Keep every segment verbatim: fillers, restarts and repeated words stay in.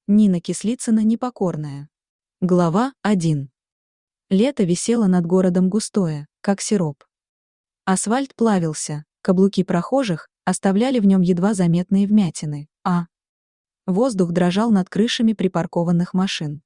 Нина Кислицына непокорная. Глава один. Лето висело над городом густое, как сироп. Асфальт плавился, каблуки прохожих оставляли в нем едва заметные вмятины, а воздух дрожал над крышами припаркованных машин.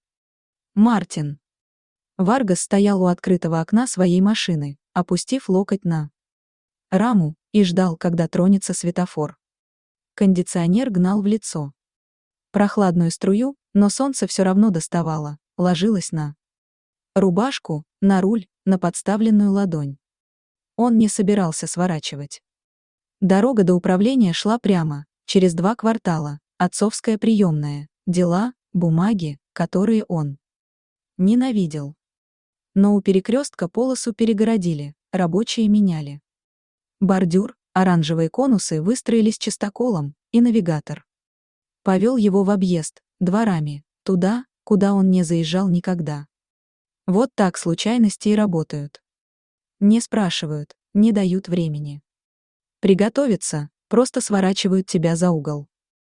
Мартин. Варгас стоял у открытого окна своей машины, опустив локоть на раму, и ждал, когда тронется светофор. Кондиционер гнал в лицо прохладную струю, но солнце все равно доставало, ложилось на рубашку, на руль, на подставленную ладонь. Он не собирался сворачивать. Дорога до управления шла прямо, через два квартала, отцовская приемная, дела, бумаги, которые он ненавидел. Но у перекрестка полосу перегородили, рабочие меняли бордюр, оранжевые конусы выстроились чистоколом, и навигатор повел его в объезд, дворами, туда, куда он не заезжал никогда. Вот так случайности и работают. Не спрашивают, не дают времени. Приготовиться, просто сворачивают тебя за угол.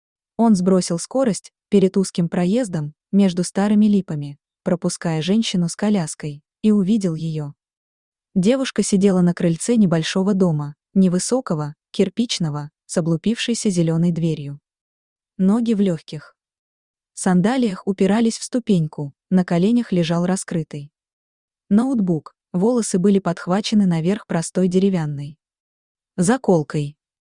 Он сбросил скорость перед узким проездом между старыми липами, пропуская женщину с коляской, и увидел ее. Девушка сидела на крыльце небольшого дома, невысокого, кирпичного, с облупившейся зеленой дверью. Ноги в легких сандалиях упирались в ступеньку, на коленях лежал раскрытый ноутбук, волосы были подхвачены наверх простой деревянной заколкой.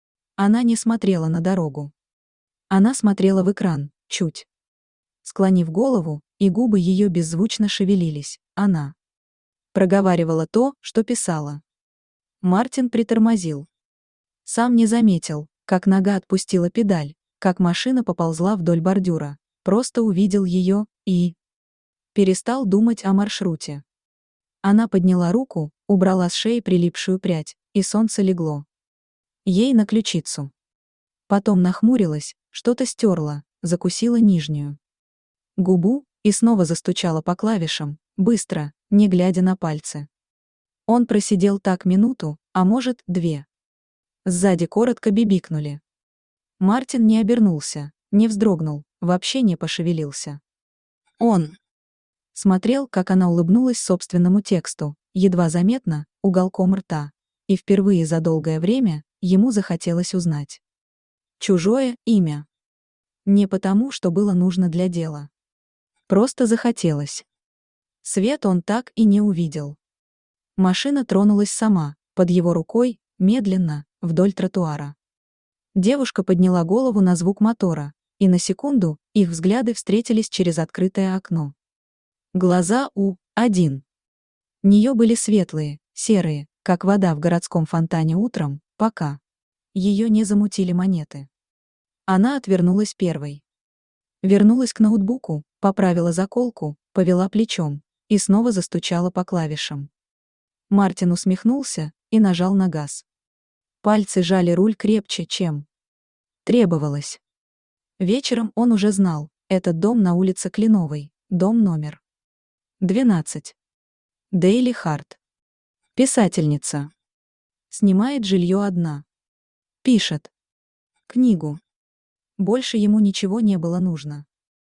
Она не смотрела на дорогу. Она смотрела в экран, чуть склонив голову, и губы ее беззвучно шевелились. Она проговаривала то, что писала. Мартин притормозил. Сам не заметил, как нога отпустила педаль, как машина поползла вдоль бордюра, просто увидел ее и перестал думать о маршруте. Она подняла руку, убрала с шеи прилипшую прядь, и солнце легло ей на ключицу. Потом нахмурилась, что-то стерла, закусила нижнюю губу и снова застучала по клавишам, быстро, не глядя на пальцы. Он просидел так минуту, а может, две. Сзади коротко бибикнули. Мартин не обернулся, не вздрогнул, вообще не пошевелился. Он смотрел, как она улыбнулась собственному тексту, едва заметно, уголком рта, и впервые за долгое время ему захотелось узнать чужое имя. Не потому, что было нужно для дела. Просто захотелось. Свет он так и не увидел. Машина тронулась сама, под его рукой, медленно, вдоль тротуара. Девушка подняла голову на звук мотора, и на секунду их взгляды встретились через открытое окно. Глаза у один. Нее были светлые, серые, как вода в городском фонтане утром, пока ее не замутили монеты. Она отвернулась первой. Вернулась к ноутбуку, поправила заколку, повела плечом и снова застучала по клавишам. Мартин усмехнулся и нажал на газ. Пальцы жали руль крепче, чем требовалось. Вечером он уже знал, этот дом на улице Кленовой, дом номер двенадцать. Дейли Харт. Писательница. Снимает жилье одна. Пишет книгу. Больше ему ничего не было нужно.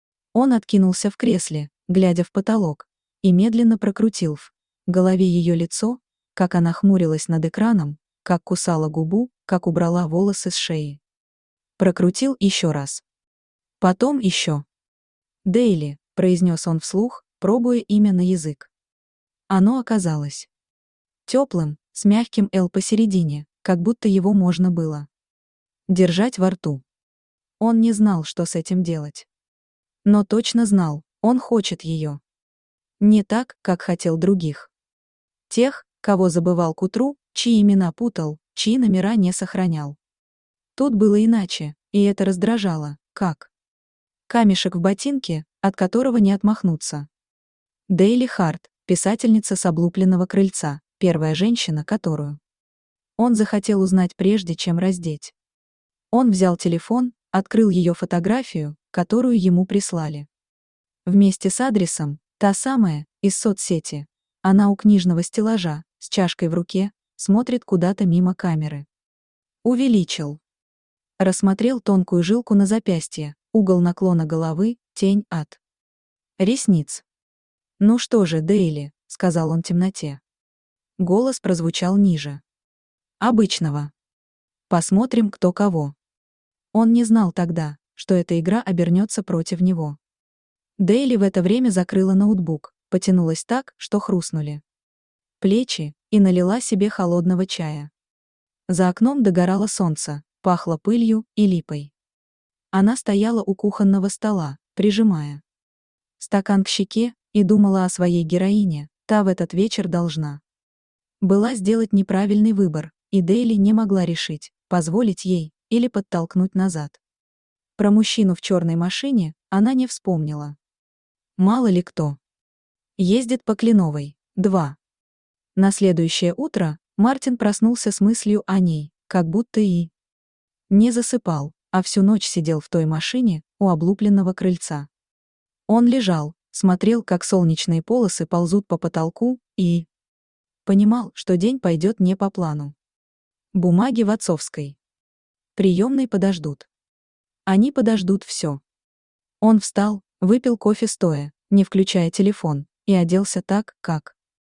Он откинулся в кресле, глядя в потолок, и медленно прокрутил в голове ее лицо, как она хмурилась над экраном, как кусала губу, как убрала волосы с шеи. Прокрутил еще раз. Потом еще. «Дейли», — произнес он вслух, пробуя имя на язык. Оно оказалось теплым, с мягким «л» посередине, как будто его можно было держать во рту. Он не знал, что с этим делать. Но точно знал, он хочет ее. Не так, как хотел других. Тех, кого забывал к утру, чьи имена путал, чьи номера не сохранял. Тут было иначе, и это раздражало, как камешек в ботинке, от которого не отмахнуться. Дейли Харт, писательница с облупленного крыльца, первая женщина, которую он захотел узнать прежде, чем раздеть. Он взял телефон, открыл ее фотографию, которую ему прислали. Вместе с адресом, та самая, из соцсети. Она у книжного стеллажа, с чашкой в руке, смотрит куда-то мимо камеры. Увеличил. Рассмотрел тонкую жилку на запястье, угол наклона головы, тень от ресниц. «Ну что же, Дейли», — сказал он темноте. Голос прозвучал ниже обычного. «Посмотрим, кто кого». Он не знал тогда, что эта игра обернется против него. Дейли в это время закрыла ноутбук, потянулась так, что хрустнули плечи, и налила себе холодного чая. За окном догорало солнце, пахло пылью и липой. Она стояла у кухонного стола, прижимая стакан к щеке, и думала о своей героине. Та в этот вечер должна была сделать неправильный выбор, и Дейли не могла решить, позволить ей или подтолкнуть назад. Про мужчину в черной машине она не вспомнила. Мало ли кто ездит по Кленовой. два. На следующее утро Мартин проснулся с мыслью о ней, как будто и не засыпал, а всю ночь сидел в той машине у облупленного крыльца. Он лежал, смотрел, как солнечные полосы ползут по потолку, и понимал, что день пойдет не по плану. Бумаги в отцовской приемной подождут. Они подождут все. Он встал, выпил кофе стоя, не включая телефон, и оделся так, как